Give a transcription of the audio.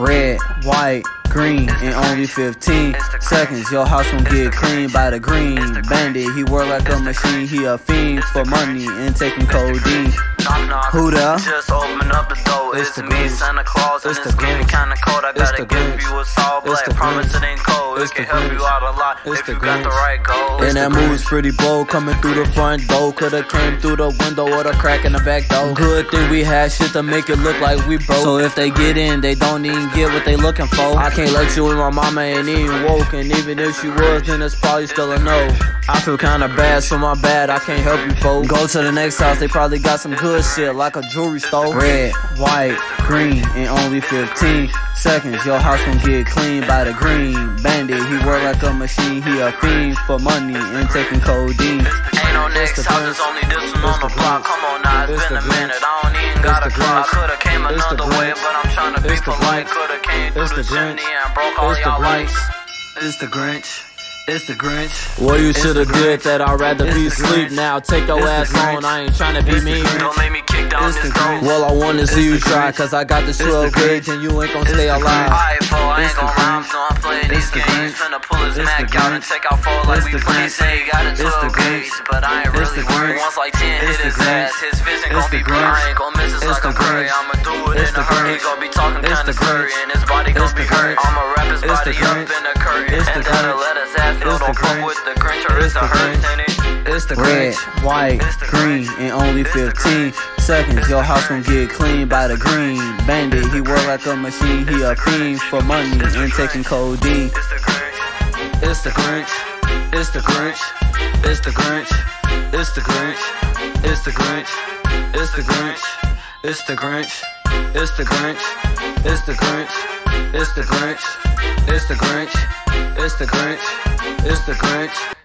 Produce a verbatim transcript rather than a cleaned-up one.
Red, white, green, in only fifteen seconds. Your house gon' get clean by the green bandit. He work like a machine, he a fiend for money and taking codeine. Knock, knock. Who there? Just open up the door. It's, it's the me, Santa Claus, and it's, it's getting kinda cold. I gotta give you a all black. Promise it ain't cold. It can help you out a lot if you got the right goal. And that move's pretty bold, coming through the front door. Coulda came through the window or the crack in the back door. Good thing we had shit to make it look like we broke. So if they get in, they don't even get what they looking for. I can't let you in, my mama ain't even woke. And even if she was, then it's probably still a no. I feel kinda bad, so my bad, I can't help you folks. Go to the next house, they probably got some good shit like a jewelry store. Red, white, green, in only fifteen seconds. Your house gon' get clean by the green bandit. He work like a machine, he a fiend for money and taking codeine. Ain't no next house, it's only this one on the block. Come on now, it's been a minute, I don't even got a clock. I coulda came another way, but I'm tryna be polite. Coulda came through the chimney and broke all y'all lights. It's the Grinch. It's the Grinch. Well, you shoulda did that. I'd rather be asleep now. Take your ass on. I ain't tryna be mean. Don't make me kick down this door. Well, I wanna see you try, cause I got this twelve gauge and you ain't gon' stay alive. Alright, fool, I ain't gon' lie, so I'm playing these games. Finna pull his Mac out and take out four like we play. Say he got a twelve gauge, but I ain't really worried. Once like ten hit his ass, his vision gon' be blurry. I ain't gon' miss this like a curry. I'ma do it in a hurry. He gon' be talking kinda scurry and his body gon' be hurt. I'ma wrap his body up in a curry and that'll let his ass feel. Don't fuck with the Grinch or it's a hurt in it. It's the Red, white, green, in only fifteen seconds. Your house gon' get clean by the green bandit. He work like a machine, he a fiend for money and taking codeine. It's the Grinch, it's the Grinch, it's the Grinch, it's the Grinch, it's the Grinch, it's the Grinch, it's the Grinch, it's the Grinch, it's the Grinch, it's the Grinch, it's the Grinch, it's the Grinch, it's the Grinch.